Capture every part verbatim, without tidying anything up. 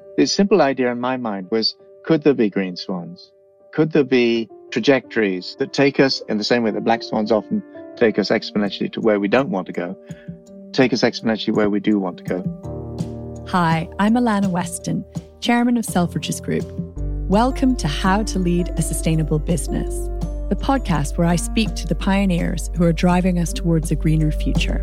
The simple idea in my mind was, could there be green swans? Could there be trajectories that take us in the same way that black swans often take us exponentially to where we don't want to go, take us exponentially where we do want to go? Hi, I'm Alana Weston, Chairman of Selfridges Group. Welcome to How to Lead a Sustainable Business, the podcast where I speak to the pioneers who are driving us towards a greener future.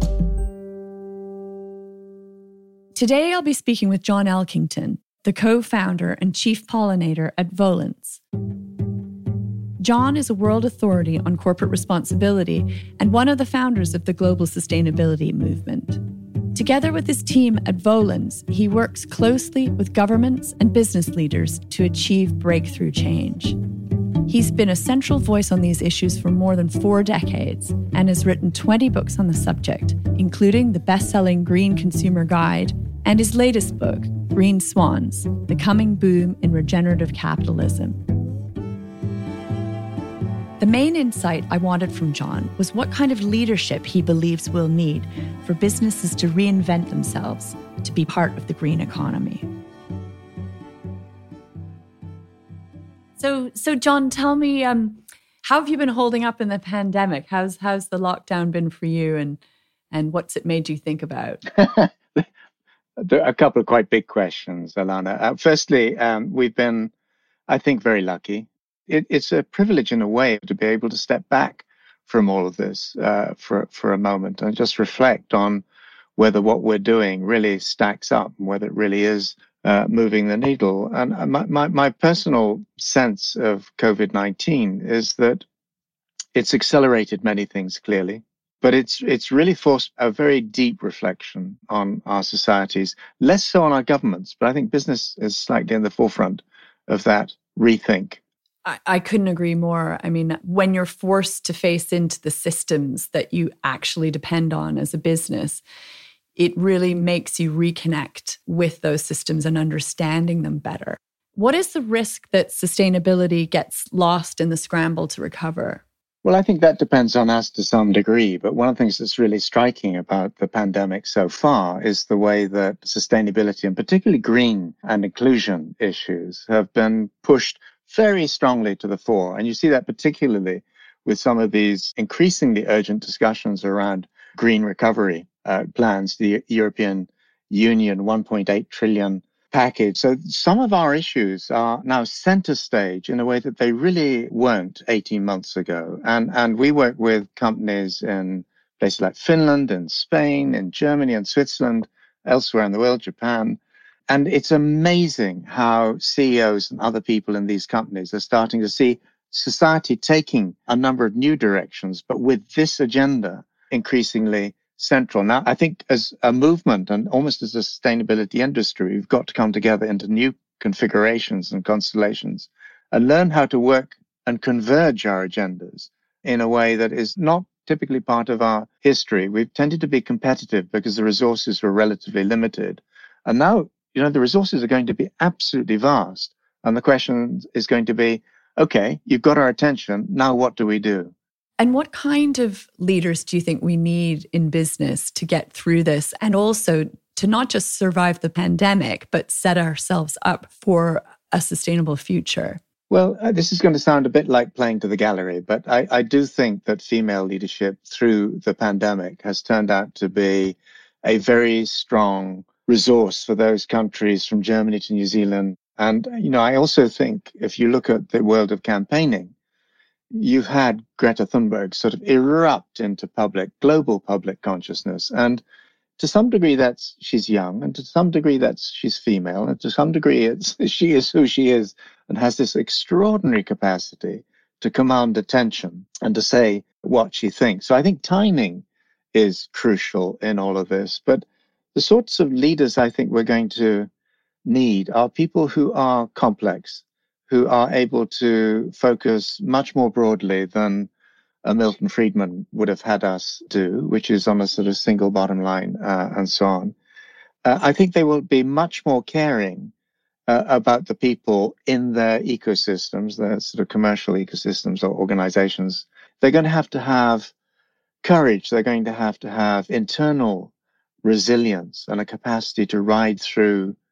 Today, I'll be speaking with John Elkington, the co-founder and chief pollinator at Volans. John is a world authority on corporate responsibility and one of the founders of the global sustainability movement. Together with his team at Volans, he works closely with governments and business leaders to achieve breakthrough change. He's been a central voice on these issues for more than four decades and has written twenty books on the subject, including the best-selling Green Consumer Guide and his latest book, Green Swans: The Coming Boom in Regenerative Capitalism. The main insight I wanted from John was what kind of leadership he believes we'll need for businesses to reinvent themselves to be part of the green economy. So, so John, tell me, um, how have you been holding up in the pandemic? How's how's the lockdown been for you, and and what's it made you think about? There are a couple of quite big questions, Alana. Uh, firstly, um, we've been, I think, very lucky. It, it's a privilege in a way to be able to step back from all of this uh, for for a moment and just reflect on whether what we're doing really stacks up and whether it really is uh, moving the needle. And my, my, my personal sense of COVID nineteen is that it's accelerated many things, clearly. But it's it's really forced a very deep reflection on our societies, less so on our governments. But I think business is slightly in the forefront of that rethink. I, I couldn't agree more. I mean, when you're forced to face into the systems that you actually depend on as a business, it really makes you reconnect with those systems and understanding them better. What is the risk that sustainability gets lost in the scramble to recover? Well, I think that depends on us to some degree. But one of the things that's really striking about the pandemic so far is the way that sustainability, and particularly green and inclusion issues, have been pushed very strongly to the fore. And you see that particularly with some of these increasingly urgent discussions around green recovery uh, plans, the European Union one point eight trillion package. So some of our issues are now center stage in a way that they really weren't eighteen months ago. And, and we work with companies in places like Finland and Spain and Germany and Switzerland, elsewhere in the world, Japan. And it's amazing how C E Os and other people in these companies are starting to see society taking a number of new directions, but with this agenda increasingly central. Now, I think as a movement and almost as a sustainability industry, we've got to come together into new configurations and constellations and learn how to work and converge our agendas in a way that is not typically part of our history. We've tended to be competitive because the resources were relatively limited. And now, you know, the resources are going to be absolutely vast. And the question is going to be, okay, you've got our attention. Now, what do we do? And what kind of leaders do you think we need in business to get through this, and also to not just survive the pandemic, but set ourselves up for a sustainable future? Well, uh, this is going to sound a bit like playing to the gallery, but I, I do think that female leadership through the pandemic has turned out to be a very strong resource for those countries from Germany to New Zealand. And, you know, I also think if you look at the world of campaigning, you've had Greta Thunberg sort of erupt into public, global public consciousness. And to some degree, that's she's young, and to some degree, that's she's female, and to some degree, it's she is who she is and has this extraordinary capacity to command attention and to say what she thinks. So I think timing is crucial in all of this. But the sorts of leaders I think we're going to need are people who are complex, who are able to focus much more broadly than a Milton Friedman would have had us do, which is on a sort of single bottom line uh, and so on. Uh, I think they will be much more caring uh, about the people in their ecosystems, their sort of commercial ecosystems or organizations. They're going to have to have courage. They're going to have to have internal resilience and a capacity to ride through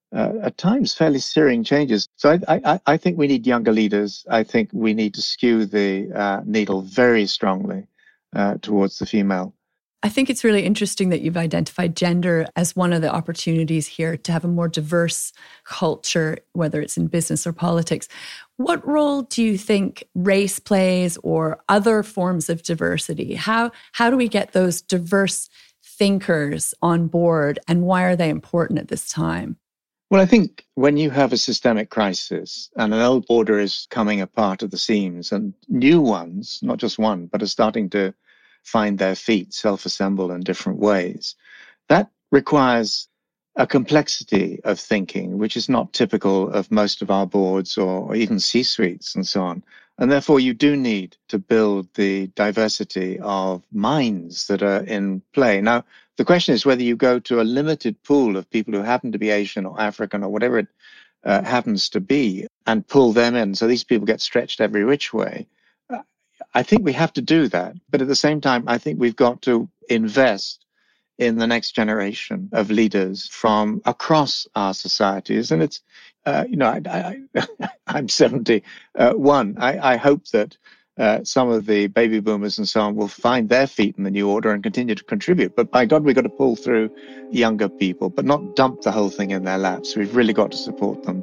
uh, at times fairly searing changes. So I, I, I think we need younger leaders. I think we need to skew the uh, needle very strongly uh, towards the female. I think it's really interesting that you've identified gender as one of the opportunities here to have a more diverse culture, whether it's in business or politics. What role do you think race plays or other forms of diversity? How, how do we get those diverse thinkers on board, and why are they important at this time? Well, I think when you have a systemic crisis and an old order is coming apart at the seams and new ones, not just one, but are starting to find their feet, self-assemble in different ways, that requires a complexity of thinking, which is not typical of most of our boards or even C-suites and so on. And therefore, you do need to build the diversity of minds that are in play. Now, the question is whether you go to a limited pool of people who happen to be Asian or African or whatever it uh, happens to be and pull them in. So these people get stretched every which way. Uh, I think we have to do that. But at the same time, I think we've got to invest in the next generation of leaders from across our societies. And it's, uh, you know, I, I, I'm seventy-one. I, I hope that uh, some of the baby boomers and so on will find their feet in the new order and continue to contribute. But by God, we've got to pull through younger people, but not dump the whole thing in their laps. We've really got to support them.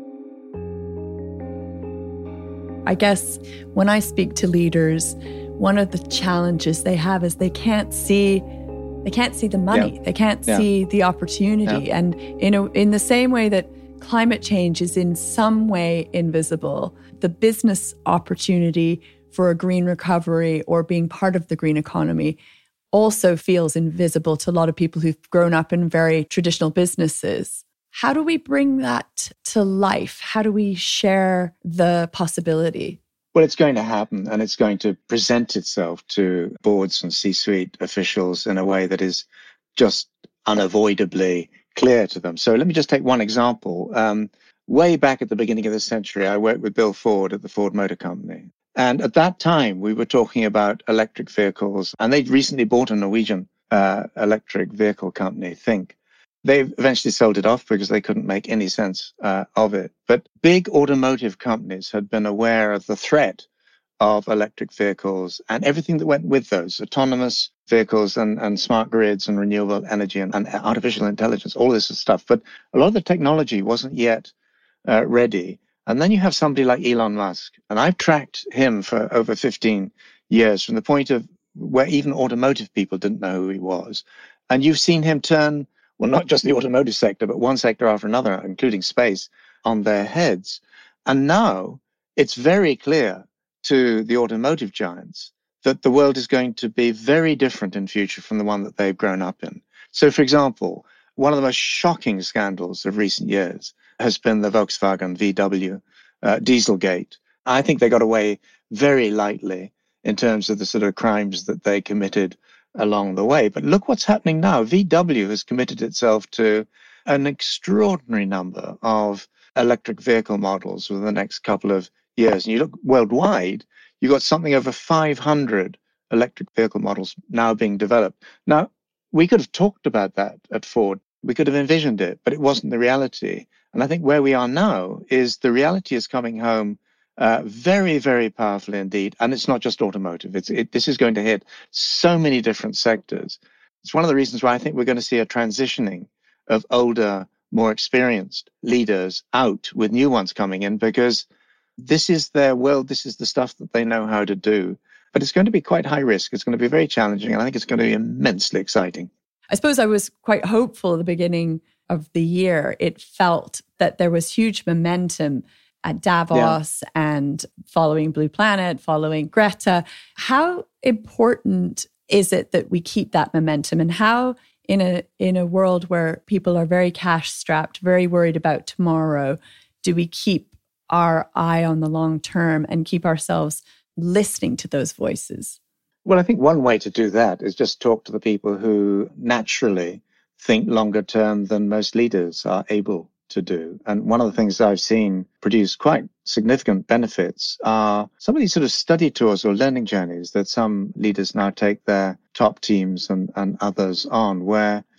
I guess when I speak to leaders, one of the challenges they have is they can't see They can't see the money. Yeah. They can't yeah. see the opportunity. Yeah. And in a, in the same way that climate change is in some way invisible, the business opportunity for a green recovery or being part of the green economy also feels invisible to a lot of people who've grown up in very traditional businesses. How do we bring that to life? How do we share the possibility? Well, it's going to happen, and it's going to present itself to boards and C-suite officials in a way that is just unavoidably clear to them. So let me just take one example. Um, way back at the beginning of the century, I worked with Bill Ford at the Ford Motor Company. And at that time, we were talking about electric vehicles, and they'd recently bought a Norwegian uh, electric vehicle company, Think. They eventually sold it off because they couldn't make any sense uh, of it. But big automotive companies had been aware of the threat of electric vehicles and everything that went with those, autonomous vehicles and, and smart grids and renewable energy and, and artificial intelligence, all this stuff. But a lot of the technology wasn't yet uh, ready. And then you have somebody like Elon Musk. And I've tracked him for over fifteen years from the point of where even automotive people didn't know who he was. And you've seen him turn, well, not just the automotive sector, but one sector after another, including space, on their heads. And now it's very clear to the automotive giants that the world is going to be very different in future from the one that they've grown up in. So, for example, one of the most shocking scandals of recent years has been the Volkswagen V W uh, Dieselgate. I think they got away very lightly in terms of the sort of crimes that they committed along the way. But look what's happening now. V W has committed itself to an extraordinary number of electric vehicle models within the next couple of years. And you look worldwide, you've got something over five hundred electric vehicle models now being developed. Now, we could have talked about that at Ford. We could have envisioned it, but it wasn't the reality. And I think where we are now is the reality is coming home uh, very, very powerfully indeed. And it's not just automotive. It's, it, this is going to hit so many different sectors. It's one of the reasons why I think we're going to see a transitioning of older, more experienced leaders out with new ones coming in, because this is their world. This is the stuff that they know how to do. But it's going to be quite high risk. It's going to be very challenging. And I think it's going to be immensely exciting. I suppose I was quite hopeful at the beginning of the year. It felt that there was huge momentum at Davos yeah. and following Blue Planet, following Greta. How important is it that we keep that momentum? And how, in a in a world where people are very cash strapped, very worried about tomorrow, do we keep our eye on the long term and keep ourselves listening to those voices? Well, I think one way to do that is just talk to the people who naturally think longer term than most leaders are able to do. And one of the things I've seen produce quite significant benefits are some of these sort of study tours or learning journeys that some leaders now take their top teams and, and others on, where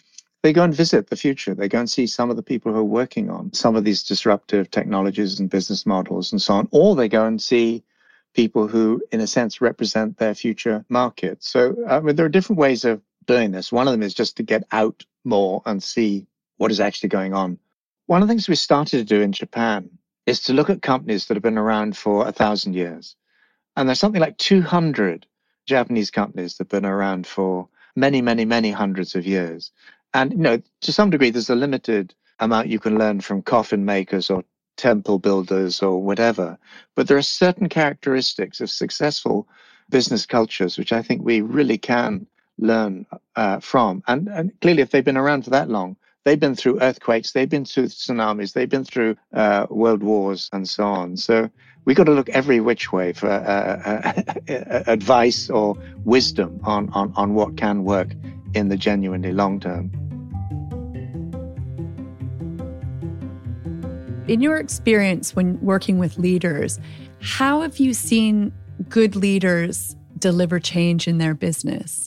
they go and visit the future. They go and see some of the people who are working on some of these disruptive technologies and business models and so on, or they go and see people who, in a sense, represent their future market. So I mean, there are different ways of doing this. One of them is just to get out more and see what is actually going on. One of the things we started to do in Japan is to look at companies that have been around for a thousand years. And there's something like two hundred Japanese companies that have been around for many, many, many hundreds of years. And, you know, to some degree, there's a limited amount you can learn from coffin makers or temple builders or whatever. But there are certain characteristics of successful business cultures which I think we really can learn uh, from. And, and clearly, if they've been around for that long, they've been through earthquakes, they've been through tsunamis, they've been through uh, world wars and so on. So we've got to look every which way for uh, uh, advice or wisdom on, on, on what can work in the genuinely long term. In your experience when working with leaders, how have you seen good leaders deliver change in their business?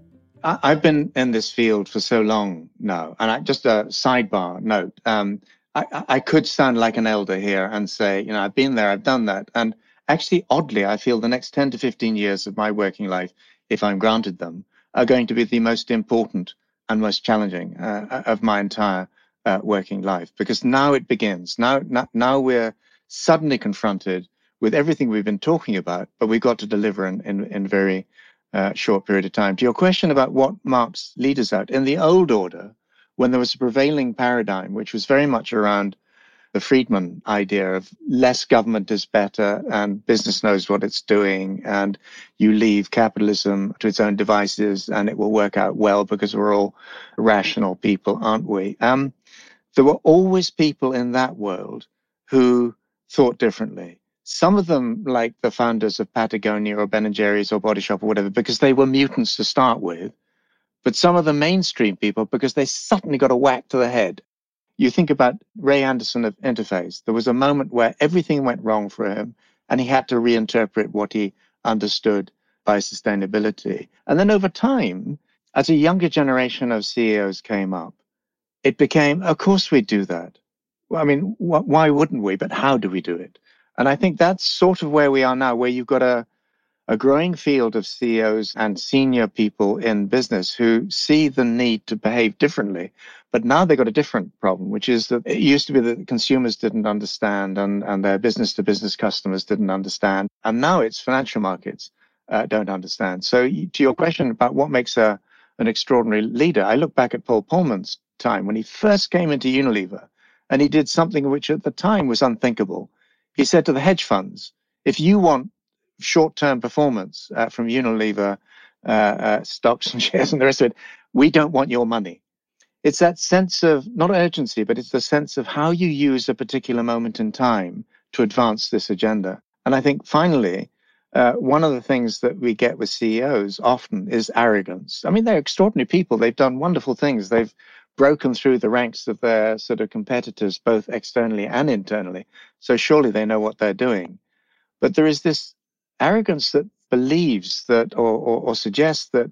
I've been in this field for so long now, and I, just a sidebar note, um, I, I could sound like an elder here and say, you know, I've been there, I've done that. And actually, oddly, I feel the next ten to fifteen years of my working life, if I'm granted them, are going to be the most important and most challenging uh, of my entire uh, working life. Because now it begins. Now, now, now we're suddenly confronted with everything we've been talking about, but we've got to deliver in, in, in very uh, short period of time. To your question about what marks leaders out, in the old order, when there was a prevailing paradigm, which was very much around the Friedman idea of less government is better and business knows what it's doing and you leave capitalism to its own devices and it will work out well because we're all rational people, aren't we? Um, there were always people in that world who thought differently. Some of them, like the founders of Patagonia or Ben and Jerry's or Body Shop or whatever, because they were mutants to start with. But some of the mainstream people, because they suddenly got a whack to the head. You think about Ray Anderson of Interface. There was a moment where everything went wrong for him, and he had to reinterpret what he understood by sustainability. And then over time, as a younger generation of C E Os came up, it became, of course we do that. Well, I mean, wh- why wouldn't we? But how do we do it? And I think that's sort of where we are now, where you've got a a growing field of C E Os and senior people in business who see the need to behave differently. But now they've got a different problem, which is that it used to be that consumers didn't understand and, and their business-to-business customers didn't understand. And now it's financial markets uh, don't understand. So to your question about what makes a, an extraordinary leader, I look back at Paul Polman's time when he first came into Unilever, and he did something which at the time was unthinkable. He said to the hedge funds, if you want short-term performance uh, from Unilever uh, uh, stocks and shares and the rest of it, we don't want your money. It's that sense of, not urgency, but it's the sense of how you use a particular moment in time to advance this agenda. And I think finally, uh, one of the things that we get with C E Os often is arrogance. I mean, they're extraordinary people. They've done wonderful things. They've broken through the ranks of their sort of competitors, both externally and internally. So surely they know what they're doing. But there is this arrogance that believes that or, or, or suggests that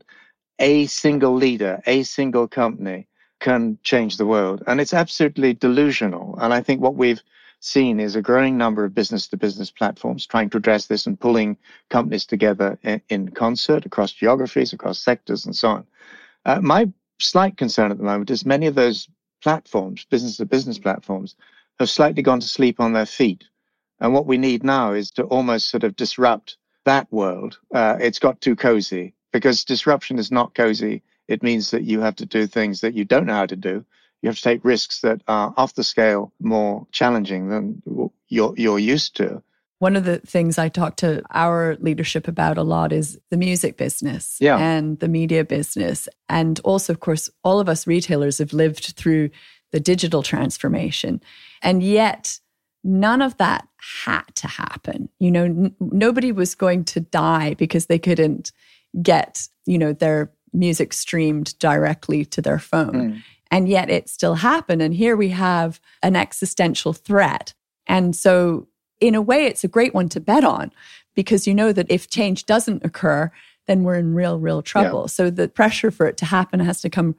a single leader, a single company can change the world. And it's absolutely delusional. And I think what we've seen is a growing number of business-to-business platforms trying to address this and pulling companies together in, in concert across geographies, across sectors, and so on. Uh, my slight concern at the moment is many of those platforms, business-to-business platforms, have slightly gone to sleep on their feet. And what we need now is to almost sort of disrupt that world. Uh, it's got too cozy, because disruption is not cozy. It means that you have to do things that you don't know how to do. You have to take risks that are off the scale more challenging than you're, you're used to. One of the things I talk to our leadership about a lot is the music business yeah. and the media business. And also, of course, all of us retailers have lived through the digital transformation. And yet, none of that had to happen. You know, n- nobody was going to die because they couldn't get, you know, their music streamed directly to their phone. Mm. And yet it still happened. And here we have an existential threat. And so in a way, it's a great one to bet on, because you know that if change doesn't occur, then we're in real, real trouble. Yeah. So the pressure for it to happen has to come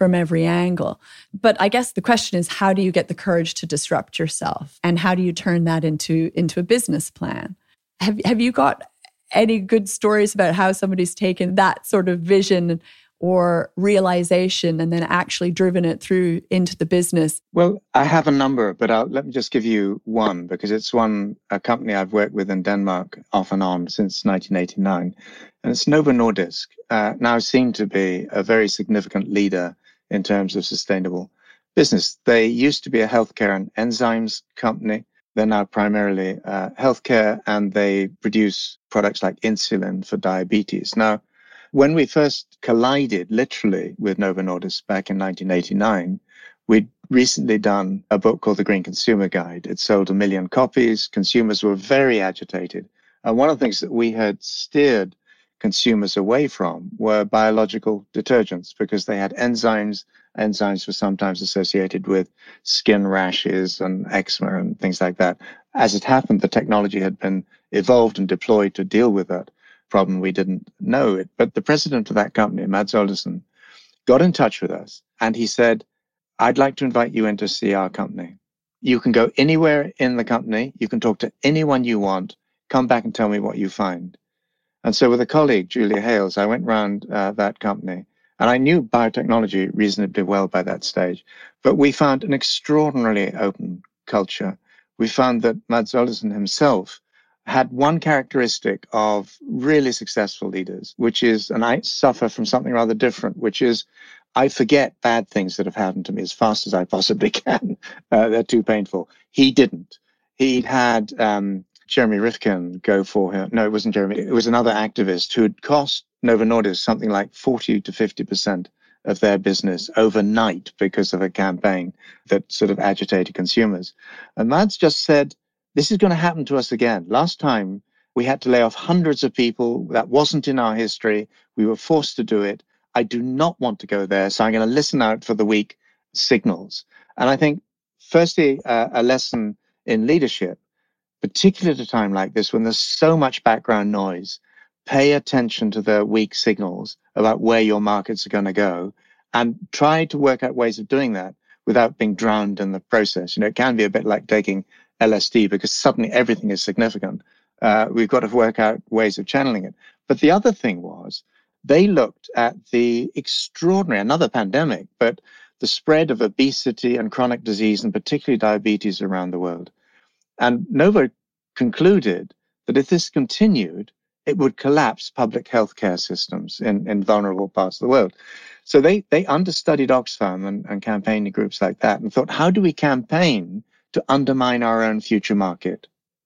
from every angle. But I guess the question is, how do you get the courage to disrupt yourself? And how do you turn that into, into a business plan? Have, have you got any good stories about how somebody's taken that sort of vision or realization and then actually driven it through into the business? Well, I have a number, but I'll, let me just give you one, because it's one, a company I've worked with in Denmark off and on since nineteen eighty-nine. And it's Novo Nordisk, uh, now seen to be a very significant leader in terms of sustainable business. They used to be a healthcare and enzymes company. They're now primarily uh, healthcare, and they produce products like insulin for diabetes. Now, when we first collided literally with Novo Nordisk back in nineteen eighty-nine, we'd recently done a book called The Green Consumer Guide. It sold a million copies. Consumers were very agitated. And one of the things that we had steered consumers away from were biological detergents, because they had enzymes. Enzymes were sometimes associated with skin rashes and eczema and things like that. As it happened, the technology had been evolved and deployed to deal with that problem. We didn't know it. But the president of that company, Mads Olesen, got in touch with us, and he said, I'd like to invite you in to see our company. You can go anywhere in the company. You can talk to anyone you want. Come back and tell me what you find. And so with a colleague, Julia Hales, I went round uh, that company, and I knew biotechnology reasonably well by that stage. But we found an extraordinarily open culture. We found that Mads Olesen himself had one characteristic of really successful leaders, which is, and I suffer from something rather different, which is I forget bad things that have happened to me as fast as I possibly can. Uh, they're too painful. He didn't. He had um, Jeremy Rifkin go for him. No, it wasn't Jeremy. It was another activist who had cost Novo Nordisk something like forty to fifty percent of their business overnight because of a campaign that sort of agitated consumers. And Mads just said, this is going to happen to us again. Last time, we had to lay off hundreds of people. That wasn't in our history. We were forced to do it. I do not want to go there, so I'm going to listen out for the weak signals. And I think, firstly, uh, a lesson in leadership, particularly at a time like this when there's so much background noise. Pay attention to the weak signals about where your markets are going to go, and try to work out ways of doing that without being drowned in the process. You know, it can be a bit like taking L S D, because suddenly everything is significant. Uh, we've got to work out ways of channeling it. But the other thing was, they looked at the extraordinary, another pandemic, but the spread of obesity and chronic disease, and particularly diabetes around the world. And Novo concluded that if this continued, it would collapse public healthcare systems in, in vulnerable parts of the world. So they, they understudied Oxfam and, and campaigning groups like that, and thought, how do we campaign to undermine our own future market?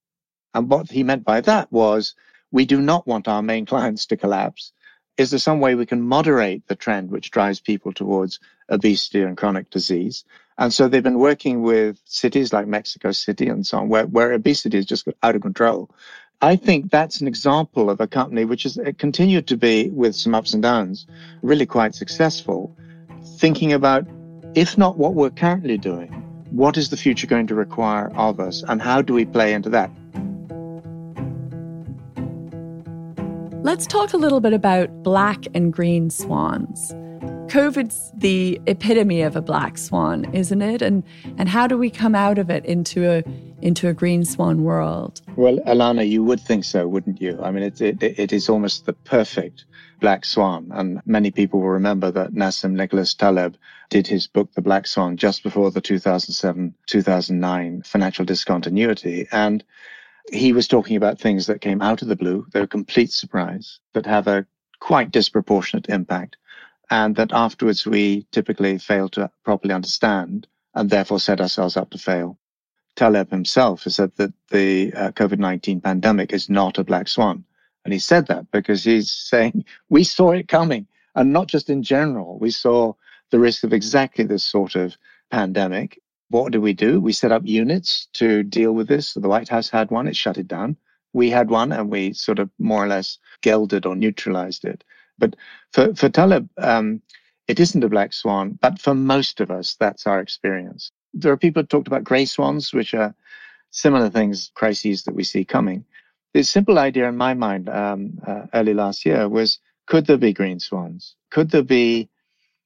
And what he meant by that was, we do not want our main clients to collapse. Is there some way we can moderate the trend which drives people towards obesity and chronic disease? And so they've been working with cities like Mexico City and so on, where, where obesity is just out of control. I think that's an example of a company which has continued to be, with some ups and downs, really quite successful, thinking about, if not what we're currently doing, what is the future going to require of us, and how do we play into that? Let's talk a little bit about black and green swans. COVID's the epitome of a black swan, isn't it? And and how do we come out of it into a into a green swan world? Well, Alana, you would think so, wouldn't you? I mean, it it, it is almost the perfect black swan. And many people will remember that Nassim Nicholas Taleb did his book, The Black Swan, just before the two thousand seven two thousand nine financial discontinuity. And he was talking about things that came out of the blue. They're a complete surprise, that have a quite disproportionate impact, and that afterwards we typically fail to properly understand, and therefore set ourselves up to fail. Taleb himself has said that the uh, COVID nineteen pandemic is not a black swan. And he said that because he's saying we saw it coming, and not just in general. We saw the risk of exactly this sort of pandemic. What did we do? We set up units to deal with this. So the White House had one, it shut it down. We had one, and we sort of more or less gelded or neutralized it. But for, for Taleb, um, it isn't a black swan, but for most of us, that's our experience. There are people who talked about gray swans, which are similar things, crises that we see coming. The simple idea in my mind um, uh, early last year was, could there be green swans? Could there be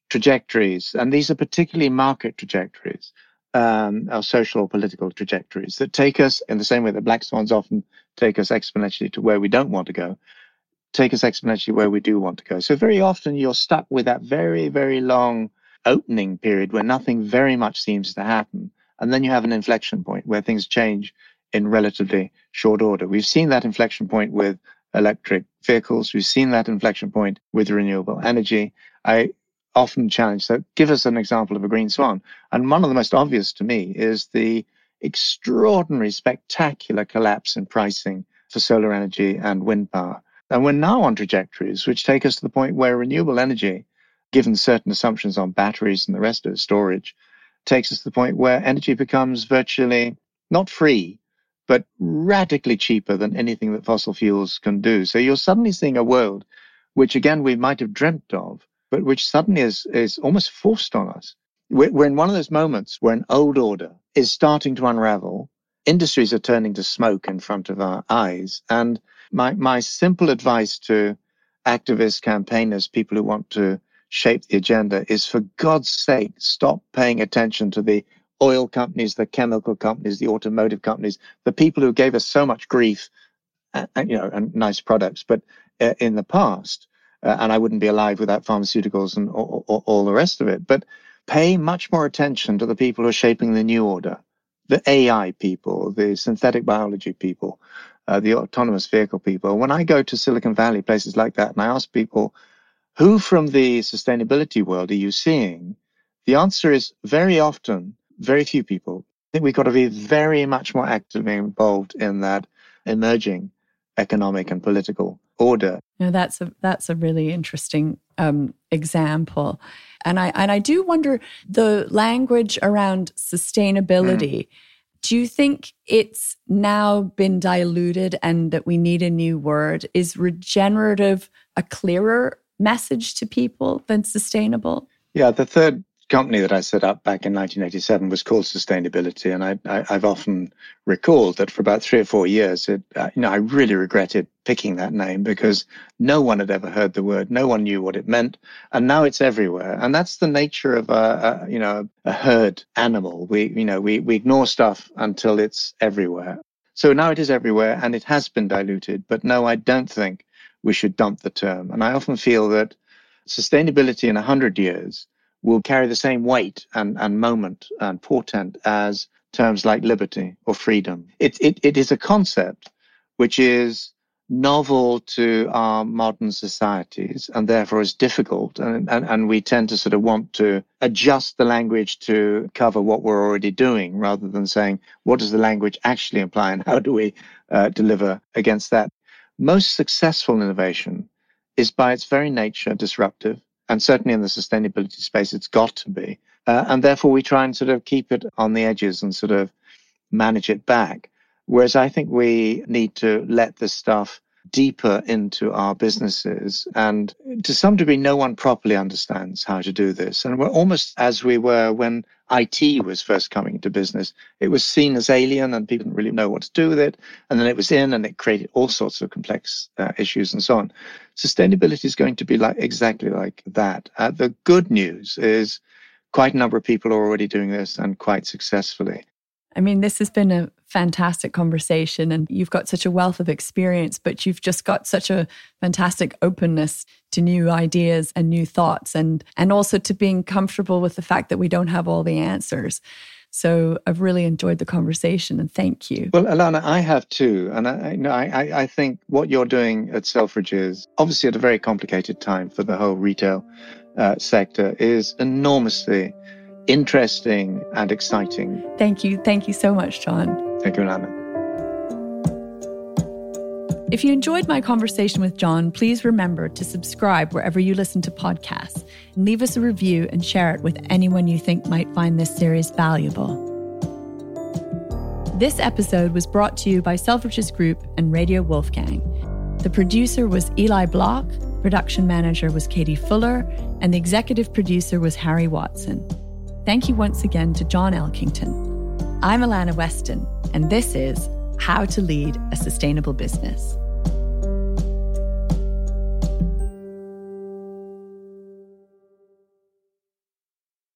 trajectories, and these are particularly market trajectories, um, or social or political trajectories that take us in the same way that black swans often take us exponentially to where we don't want to go, take us exponentially where we do want to go. So very often you're stuck with that very, very long opening period where nothing very much seems to happen. And then you have an inflection point where things change in relatively short order. We've seen that inflection point with electric vehicles. We've seen that inflection point with renewable energy. I often challenge, so give us an example of a green swan. And one of the most obvious to me is the extraordinary, spectacular collapse in pricing for solar energy and wind power. And we're now on trajectories which take us to the point where renewable energy, given certain assumptions on batteries and the rest of it, storage, takes us to the point where energy becomes virtually not free, but radically cheaper than anything that fossil fuels can do. So you're suddenly seeing a world which, again, we might have dreamt of, but which suddenly is, is almost forced on us. We're, we're in one of those moments where an old order is starting to unravel. Industries are turning to smoke in front of our eyes. And my, my simple advice to activists, campaigners, people who want to shape the agenda is, for God's sake, stop paying attention to the oil companies, the chemical companies, the automotive companies, the people who gave us so much grief, uh, you know, and nice products, but uh, in the past, uh, and I wouldn't be alive without pharmaceuticals and all, all, all the rest of it. But pay much more attention to the people who are shaping the new order, the A I people, the synthetic biology people, uh, the autonomous vehicle people. When I go to Silicon Valley, places like that, and I ask people, who from the sustainability world are you seeing? The answer is very often, very few people. I think we've got to be very much more actively involved in that emerging economic and political order. No, that's a that's a really interesting um, example, and I and I do wonder the language around sustainability. Mm. Do you think it's now been diluted and that we need a new word? Is regenerative a clearer message to people than sustainable? Yeah, the third company that I set up back in nineteen eighty-seven was called Sustainability, and I, I, I've often recalled that for about three or four years, it, uh, you know, I really regretted picking that name because no one had ever heard the word, no one knew what it meant, and now it's everywhere. And that's the nature of a, a you know a herd animal. We you know we we ignore stuff until it's everywhere. So now it is everywhere, and it has been diluted. But no, I don't think we should dump the term. And I often feel that sustainability in a hundred years will carry the same weight and, and moment and portent as terms like liberty or freedom. It, it, it is a concept which is novel to our modern societies and therefore is difficult. And, and, and we tend to sort of want to adjust the language to cover what we're already doing rather than saying, what does the language actually imply and how do we uh, deliver against that? Most successful innovation is by its very nature disruptive. And certainly in the sustainability space, it's got to be. Uh, and therefore, we try and sort of keep it on the edges and sort of manage it back. Whereas I think we need to let this stuff deeper into our businesses. And to some degree, no one properly understands how to do this. And we're almost as we were when I T was first coming into business. It was seen as alien and people didn't really know what to do with it. And then it was in and it created all sorts of complex uh, issues and so on. Sustainability is going to be like exactly like that. Uh, the good news is quite a number of people are already doing this and quite successfully. I mean, this has been a fantastic conversation and you've got such a wealth of experience, but you've just got such a fantastic openness to new ideas and new thoughts and, and also to being comfortable with the fact that we don't have all the answers. So I've really enjoyed the conversation and thank you. Well, Alana, I have too. And I, you know, I, I think what you're doing at Selfridges, obviously at a very complicated time for the whole retail uh, sector, is enormously interesting and exciting. Thank you. Thank you so much, John. Thank you, Alana. If you enjoyed my conversation with John, please remember to subscribe wherever you listen to podcasts and leave us a review and share it with anyone you think might find this series valuable. This episode was brought to you by Selfridges Group and Radio Wolfgang. The producer was Eli Block, production manager was Katie Fuller, and the executive producer was Harry Watson. Thank you once again to John Elkington. I'm Alana Weston, and this is How to Lead a Sustainable Business.